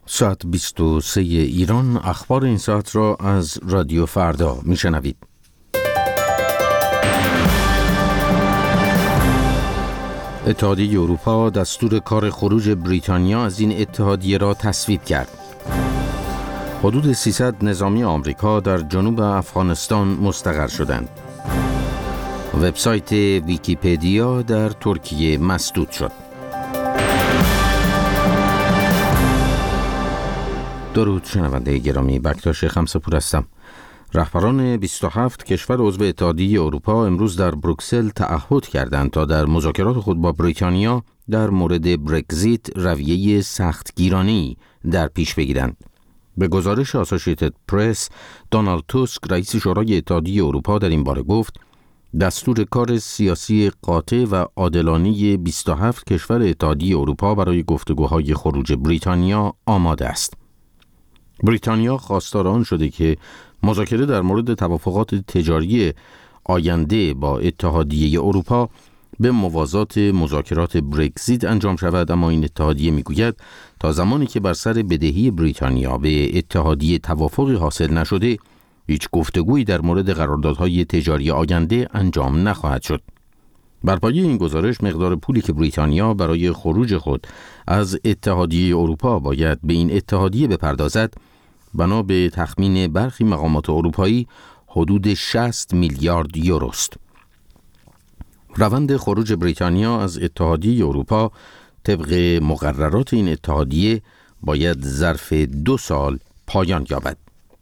ساعت 23 ایران. اخبار این ساعت را از رادیو فردا میشنوید. اتحادیه اروپا دستور کار خروج بریتانیا از این اتحادیه را تصویب کرد. حدود 300 نظامی آمریکا در جنوب افغانستان مستقر شدند. وبسایت ویکی‌پدیا در ترکیه مسدود شد. درود شنونده گرامی، بکتاش خمسه‌پور هستم. رهبران 27 کشور عضو اتحادیه اروپا امروز در بروکسل تعهد کردند تا در مذاکرات خود با بریتانیا در مورد برگزیت رویه سختگیرانه‌ای در پیش بگیرند. به گزارش آسوشیتد پرس، دونالد توسک رئیس شورای اتحادیه اروپا در این باره گفت دستور کار سیاسی قاطع و عادلانه 27 کشور اتحادیه اروپا برای گفتگوهای خروج بریتانیا آماده است. بریتانیا خواستار آن شده که مذاکره در مورد توافقات تجاری آینده با اتحادیه اروپا به موازات مذاکرات برگزیت انجام شود، اما این اتحادیه میگوید تا زمانی که بر سر بدهی بریتانیا به اتحادیه توافقی حاصل نشده، هیچ گفتگویی در مورد قراردادهای تجاری آینده انجام نخواهد شد. بر پایه این گزارش مقدار پولی که بریتانیا برای خروج خود از اتحادیه اروپا باید به این اتحادیه بپردازد، بنا به تخمین برخی مقامات اروپایی حدود 60 میلیارد یورو است. روند خروج بریتانیا از اتحادیه اروپا طبق مقررات این اتحادیه باید ظرف 2 سال پایان یابد.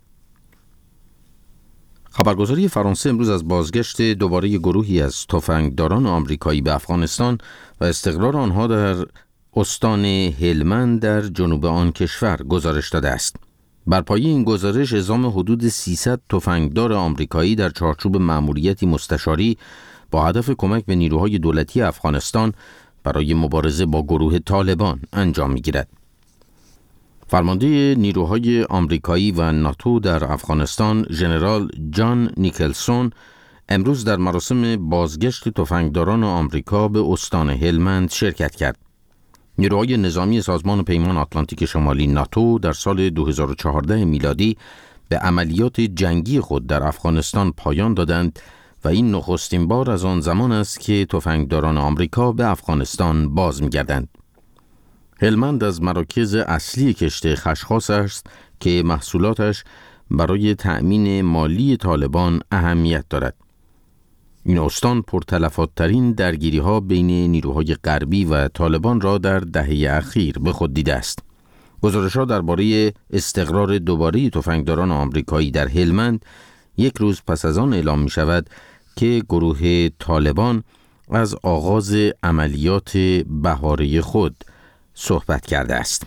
خبرگزاری فرانسه امروز از بازگشت دوباره گروهی از تفنگداران آمریکایی به افغانستان و استقرار آنها در استان هلمند در جنوب آن کشور گزارش داده است. بر پایه این گزارش اعزام حدود 300 تفنگدار آمریکایی در چارچوب مأموریتی مستشاری با هدف کمک به نیروهای دولتی افغانستان برای مبارزه با گروه طالبان انجام می‌گیرد. فرمانده نیروهای آمریکایی و ناتو در افغانستان ژنرال جان نیکلسون امروز در مراسم بازگشت تفنگداران آمریکا به استان هلمند شرکت کرد. نیروهای نظامی سازمان پیمان آتلانتیک شمالی ناتو در سال 2014 میلادی به عملیات جنگی خود در افغانستان پایان دادند و این نخستین بار از آن زمان است که تفنگداران آمریکا به افغانستان باز می‌گردند. هلمند از مراکز اصلی کشت خشخاص است که محصولاتش برای تأمین مالی طالبان اهمیت دارد. این استان پرتلفات‌ترین درگیری‌ها بین نیروهای غربی و طالبان را در دهه اخیر به خود دیده است. گزارش‌ها درباره استقرار دوباره تفنگداران آمریکایی در هلمند یک روز پس از آن اعلام می‌شود که گروه طالبان از آغاز عملیات بهاره خود صحبت کرده است.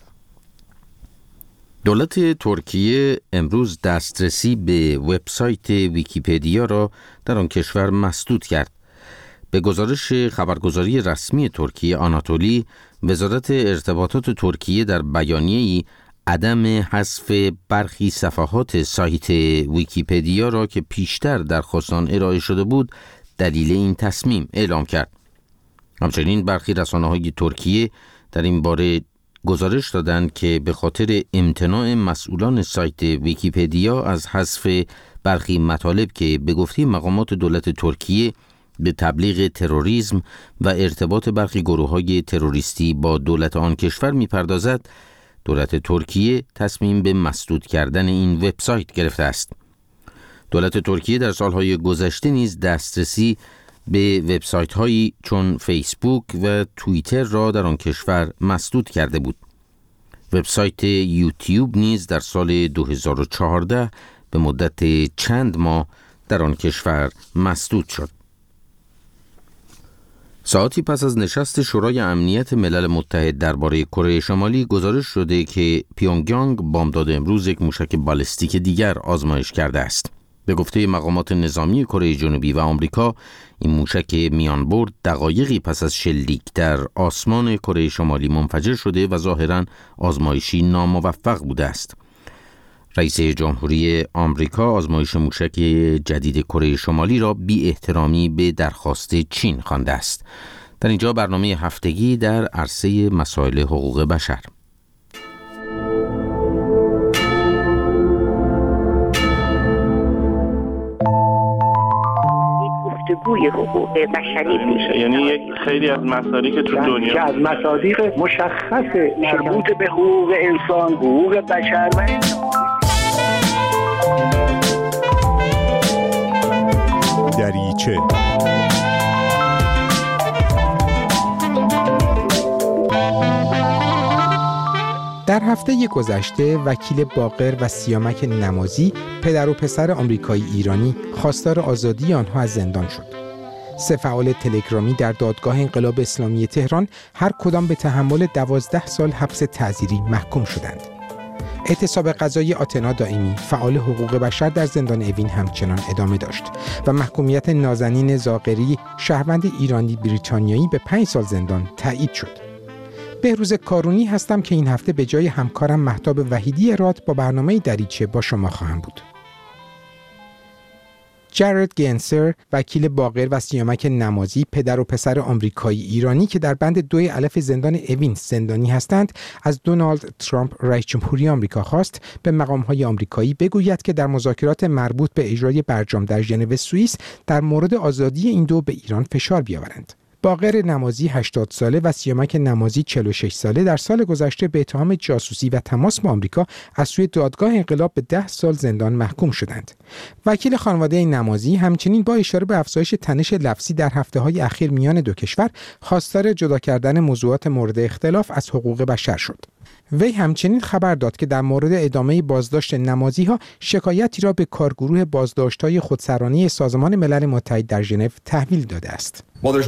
دولت ترکیه امروز دسترسی به وبسایت ویکی‌پدیا را در آن کشور مسدود کرد. به گزارش خبرگزاری رسمی ترکیه آناتولی، وزارت ارتباطات ترکیه در بیانیه‌ای عدم حذف برخی صفحات سایت ویکی‌پدیا را که پیشتر درخواستان ارائه شده بود دلیل این تصمیم اعلام کرد. همچنین برخی رسانه‌های ترکیه در این باره گزارش دادند که به خاطر امتناع مسئولان سایت ویکی‌پدیا از حذف برخی مطالب که به گفته مقامات دولت ترکیه به تبلیغ تروریسم و ارتباط برخی گروه‌های تروریستی با دولت آن کشور می‌پردازد، دولت ترکیه تصمیم به مسدود کردن این وبسایت گرفته است. دولت ترکیه در سالهای گذشته نیز دسترسی به وبسایت‌هایی چون فیسبوک و توییتر را در آن کشور مسدود کرده بود. وبسایت یوتیوب نیز در سال 2014 به مدت چند ماه در آن کشور مسدود شد. ساعتی پس از نشست شورای امنیت ملل متحد درباره کره شمالی گزارش شده که پیونگیانگ بامداد امروز یک موشک بالستیک دیگر آزمایش کرده است. به گفته مقامات نظامی کره جنوبی و آمریکا، این موشک میانبرد دقایقی پس از شلیک در آسمان کره شمالی منفجر شده و ظاهراً آزمایشی ناموفق بوده است. رئیس جمهوری آمریکا آزمایش موشک جدید کره شمالی را بی احترامی به درخواست چین خوانده است. در اینجا برنامه هفتگی در عرصه مسائل حقوق بشر. بازگوی حقوق بشری میشه. یعنی یک خیلی از مسائلی که تو دنیا که از مصادیق مشخص مربوط به حقوق انسان، حقوق بشر و دریچه. در هفته گذشته وکیل باقر و سیامک نمازی، پدر و پسر آمریکایی ایرانی، خواستار آزادی آنها از زندان شد. 3 فعال تلگرامی در دادگاه انقلاب اسلامی تهران هر کدام به تحمل 12 سال حبس تعزیری محکوم شدند. اعتصاب قضایی آتنا دائمی، فعال حقوق بشر در زندان اوین همچنان ادامه داشت و محکومیت نازنین زاغری، شهروند ایرانی بریتانیایی، به 5 سال زندان تایید شد. بهروز کارونی هستم که این هفته به جای همکارم مهتاب وحیدی اراد با برنامه دریچه با شما خواهم بود. جارد گنسر، وکیل باقر و سیامک نمازی، پدر و پسر آمریکایی ایرانی که در بند 2 الف زندان اوین زندانی هستند، از دونالد ترامپ رئیس جمهوری آمریکا خواست به مقام‌های آمریکایی بگوید که در مذاکرات مربوط به اجرای برجام در ژنو سوئیس در مورد آزادی این دو به ایران فشار بیاورند. باقر نمازی 80 ساله و سیامک نمازی 46 ساله در سال گذشته به اتهام جاسوسی و تماس با آمریکا از سوی دادگاه انقلاب به 10 سال زندان محکوم شدند. وکیل خانواده نمازی همچنین با اشاره به افزایش تنش لفظی در هفته‌های اخیر میان دو کشور، خواستار جدا کردن موضوعات مورد اختلاف از حقوق بشر شد. وی همچنین خبر داد که در مورد ادامه بازداشت نمازی‌ها شکایتی را به کارگروه بازداشت‌های خودسرانه سازمان ملل متحد در ژنو تحویل داده است.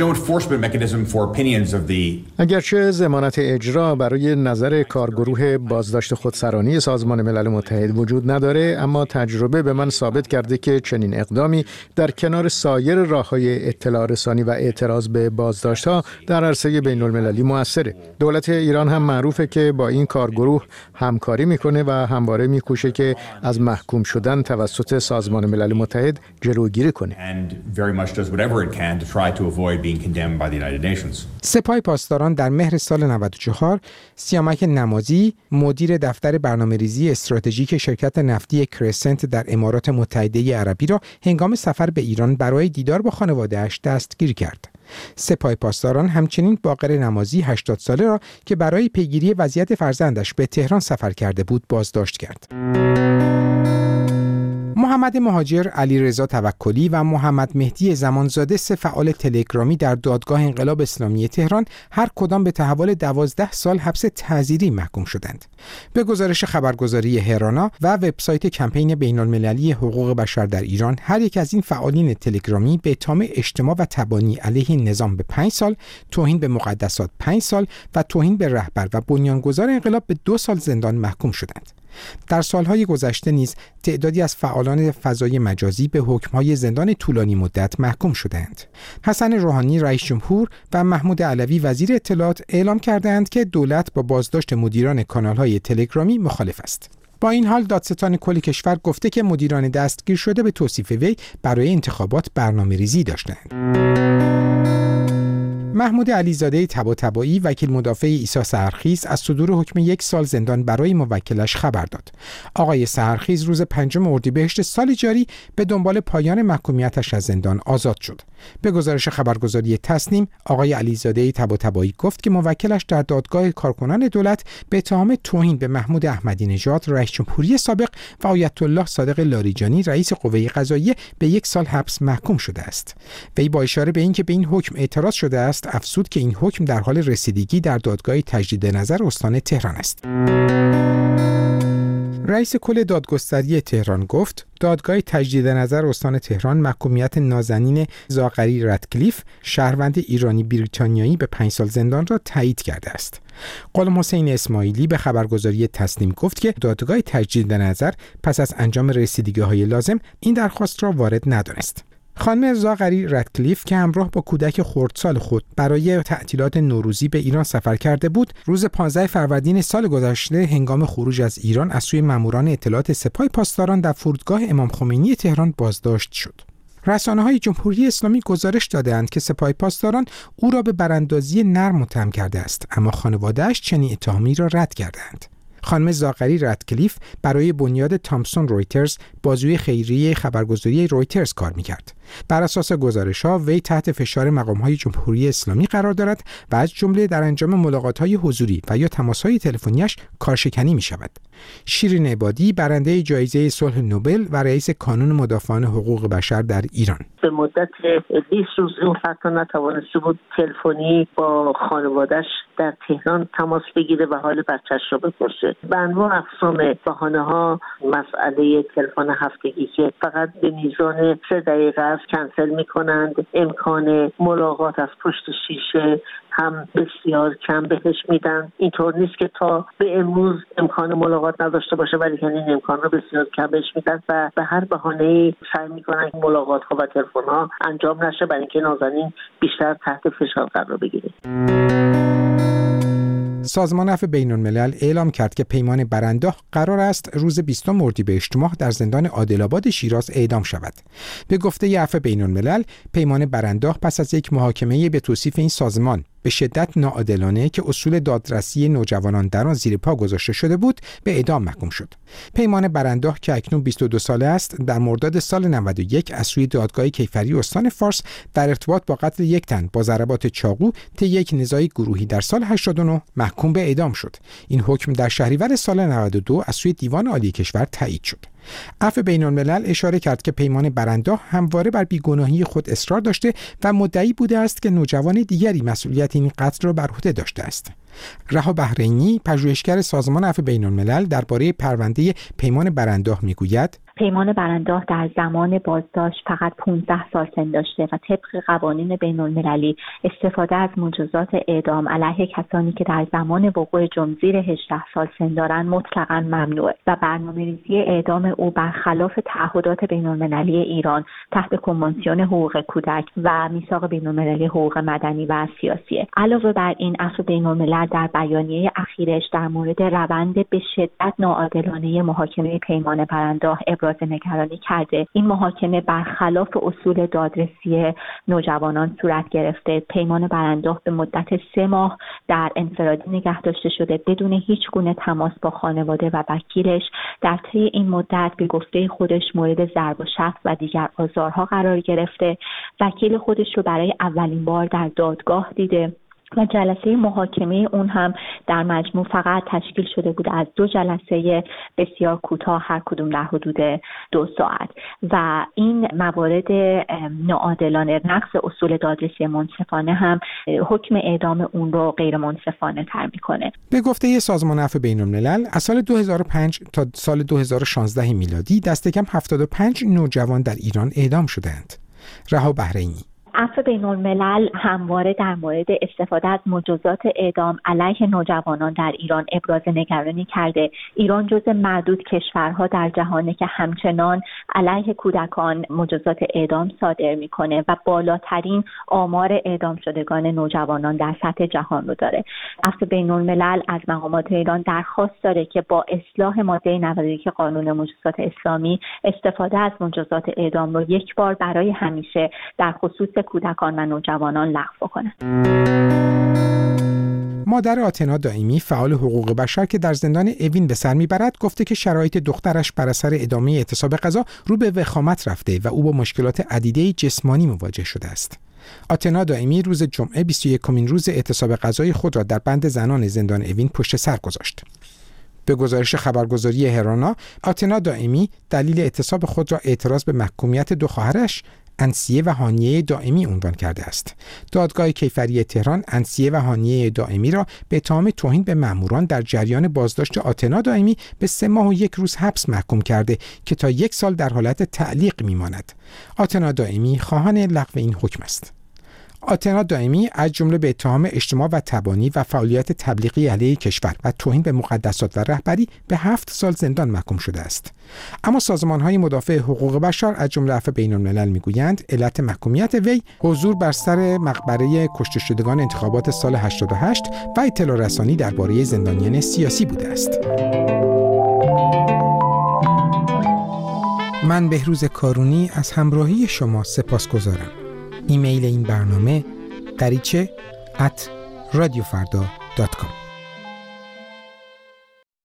اگرچه ضمانت اجرا برای نظر کارگروه بازداشت خودسرانی سازمان ملل متحد وجود نداره، اما تجربه به من ثابت کرده که چنین اقدامی در کنار سایر راه‌های اطلاع رسانی و اعتراض به بازداشت‌ها در عرصه بین‌المللی موثره. دولت ایران هم معروفه که با این کارگروه همکاری میکنه و همواره میکوشه که از محکوم شدن توسط سازمان ملل متحد جلوگیری کنه. سپاه پاسداران در مهر سال 94 سیامک نمازی، مدیر دفتر برنامه‌ریزی استراتژیک شرکت نفتی کرسنت در امارات متحده عربی را هنگام سفر به ایران برای دیدار با خانواده‌اش دستگیر کرد. سپاه پاسداران همچنین باقر نمازی 80 ساله را که برای پیگیری وضعیت فرزندش به تهران سفر کرده بود بازداشت کرد. محمد مهاجر، علیرضا توکلی و محمد مهدی زمانزاده، 3 فعال تلگرامی در دادگاه انقلاب اسلامی تهران هر کدام به تحول 12 سال حبس تعزیری محکوم شدند. به گزارش خبرگزاری هرانا و وبسایت کمپین بین‌المللی حقوق بشر در ایران، هر یک از این فعالین تلگرامی به اتهام اجتماع و تبانی علیه نظام به 5 سال، توهین به مقدسات 5 سال و توهین به رهبر و بنیانگذار انقلاب به 2 سال زندان محکوم شدند. در سالهای گذشته نیز تعدادی از فعالان فضای مجازی به حکم‌های زندان طولانی مدت محکوم شدند. حسن روحانی رئیس جمهور و محمود علوی وزیر اطلاعات اعلام کردند که دولت با بازداشت مدیران کانال‌های تلگرامی مخالف است. با این حال دادستان کل کشور گفته که مدیران دستگیر شده به توصیف وی برای انتخابات برنامه‌ریزی داشتند. محمود علیزاده طباطبایی، وکیل مدافع عیسی سحرخیز، از صدور حکم 1 سال زندان برای موکلش خبر داد. آقای سحرخیز روز 5 اردیبهشت سال جاری به دنبال پایان محکومیتش از زندان آزاد شد. به گزارش خبرگزاری تصنیم، آقای علیزاده طباطبایی گفت که موکلش در دادگاه کارکنان دولت به اتهام توهین به محمود احمدی نژاد رئیس جمهوری سابق و آیت الله صادق لاریجانی رئیس قوه قضاییه به 1 سال حبس محکوم شده است. وی با اشاره به اینکه به این حکم اعتراض شده است، افزود که این حکم در حال رسیدگی در دادگاه تجدید نظر استان تهران است. رئیس کل دادگستری تهران گفت دادگاه تجدید نظر استان تهران محکومیت نازنین زاغری رتکلیف، شهروند ایرانی بریتانیایی، به 5 سال زندان را تایید کرده است. غلام حسین اسماعیلی به خبرگزاری تصنیم گفت که دادگاه تجدید نظر پس از انجام رسیدگی‌های لازم این درخواست را وارد ندانست. خانم زاغری رتکلیف که همراه با کودک خردسال خود برای تعطیلات نوروزی به ایران سفر کرده بود، روز 15 فروردین سال گذشته هنگام خروج از ایران از سوی ماموران اطلاعات سپاه پاسداران در فرودگاه امام خمینی تهران بازداشت شد. رسانه‌های جمهوری اسلامی گزارش داده‌اند که سپاه پاسداران او را به براندازی نرم متهم کرده است، اما خانواده‌اش چنین اتهامی را رد کردند. خانم زاغری رتکلیف برای بنیاد تامسون رویترز، بازوی خیریه خبرگزاری رویترز کار می‌کرد. بر اساس گزارش‌ها وی تحت فشار مقام‌های جمهوری اسلامی قرار دارد و از جمله در انجام ملاقات‌های حضوری و یا تماس‌های تلفنیش کارشکنی می‌شود. شیرین عبادی برنده جایزه صلح نوبل و رئیس کانون مدافعان حقوق بشر در ایران: به مدت 20 روز اون حتی نتوانسته بود تلفنی با خانواده‌اش در تهران تماس بگیره و حال بچه‌ش رو بپرسه. به انواع اقسام بهانه‌ها مسئله تلفن هفتگی که فقط به میزان 3 دقیقه است کنسل می‌کنند. امکان ملاقات از پشت شیشه هم بسیار کم بهش میدن. اینطور نیست که تا به امروز امکان ملاقات نداشته باشه، ولی این امکان رو بسیار کم بهش میدن و به هر بهانه‌ای سعی میکنن ملاقات‌ها و تلفن‌ها انجام نشه برای اینکه نازنین بیشتر تحت فشار قرار بگیره. سازمان عفو بین‌الملل اعلام کرد که پیمان برانداخ قرار است روز 20 اردیبهشت ماه در زندان عادل‌آباد شیراز اعدام شود. به گفته عفو بین‌الملل، پیمان برانداخ پس از یک محاکمه به توصیف این سازمان به شدت ناعادلانه که اصول دادرسی نوجوانان در آن زیر پا گذاشته شده بود، به اعدام محکوم شد. پیمان برانداخ که اکنون 22 ساله است، در مرداد سال 91 از سوی دادگاه کیفری استان فارس در ارتباط با قتل یک تن با ضربات چاقو طی یک نزاع گروهی در سال 89 محکوم به اعدام شد. این حکم در شهریور سال 92 از سوی دیوان عالی کشور تایید شد. عفو بین‌الملل اشاره کرد که پیمان برانداخ همواره بر بیگناهی خود اصرار داشته و مدعی بوده است که نوجوان دیگری مسئولیت این قتل را بر عهده داشته است. رها بحرینی، پژوهشگر سازمان عفو بین‌الملل، درباره پرونده پیمان برانداخ میگوید: پیمان برانداخ در زمان بازداشت فقط 15 سال سن داشته و طبق قوانین بین‌المللی استفاده از مجازات اعدام علیه کسانی که در زمان وقوع جرم زیر 18 سال سن دارند مطلقاً ممنوعه و برنامه‌ریزی اعدام او برخلاف تعهدات بین‌المللی ایران تحت کنوانسیون حقوق کودک و میثاق بین‌المللی حقوق مدنی و سیاسیه. علاوه بر این، عفو بین‌الملل در بیانیه اخیرش در مورد روند به شدت ناعادلانه محاکمه پیمان برانداخ ابراز نگرانی کرده. این محاکمه برخلاف اصول دادرسی نوجوانان صورت گرفته. پیمان برانداخ به مدت 3 ماه در انفرادی نگه داشته شده بدون هیچ گونه تماس با خانواده و وکیلش. در طی این مدت به گفته خودش مورد ضرب و شتم و دیگر آزارها قرار گرفته. وکیل خودش رو برای اولین بار در دادگاه دیده و جلسه محاکمه اون هم در مجموع فقط تشکیل شده بود از 2 جلسه بسیار کوتاه، هر کدوم در حدود 2 ساعت و این موارد ناعادلانه، نقض اصول دادرسی منصفانه هم حکم اعدام اون رو غیر منصفانه تر میکنه. به گفته سازمان عفو بین‌الملل از سال 2005 تا سال 2016 میلادی دست کم 75 نوجوان در ایران اعدام شدند. رها بحرینی: عفو بین‌الملل همواره در مورد استفاده از مجازات اعدام علیه نوجوانان در ایران ابراز نگرانی کرده. ایران جزو معدود کشورها در جهانه که همچنان علیه کودکان مجازات اعدام صادر میکنه و بالاترین آمار اعدام شدگان نوجوانان در سطح جهان رو داره. عفو بین‌الملل از مقامات ایران درخواست داره که با اصلاح ماده 91 قانون مجازات اسلامی استفاده از مجازات اعدام رو یک بار برای همیشه در خصوص کودکان و نوجوانان لغو کنند. مادر آتنا دائمی، فعال حقوق بشر که در زندان اوین به سر میبرد، گفته که شرایط دخترش بر اثر ادامه اعتصاب غذا رو به وخامت رفته و او با مشکلات عدیده جسمانی مواجه شده است. آتنا دائمی روز جمعه 21مین روز اعتصاب غذای خود را در بند زنان زندان اوین پشت سر گذاشت. به گزارش خبرگزاری هرانا، آتنا دائمی دلیل اعتصاب خود را اعتراض به محکومیت 2 خواهرش انسیه و هانیه دائمی عنوان کرده است. دادگاه کیفری تهران انسیه و هانیه دائمی را به اتهام توهین به ماموران در جریان بازداشت آتنا دائمی به 3 ماه و 1 روز حبس محکوم کرده که تا 1 سال در حالت تعلیق میماند. آتنا دائمی خواهان لغو این حکم است. آتنا دائمی از جمله به اتهام اجتماع و تبانی و فعالیت تبلیغی علیه کشور و توهین به مقدسات و رهبری به 7 سال زندان محکوم شده است. اما سازمان‌های مدافع حقوق بشر از جمله عفو بین‌الملل میگویند علت محکومیت وی حضور بر سر مقبره کشته شدگان انتخابات سال 88 و اطلاع رسانی درباره زندانیان سیاسی بوده است. من بهروز کارونی از همراهی شما سپاسگزارم. ایمیل این برنامه دریچه @radiofarda.com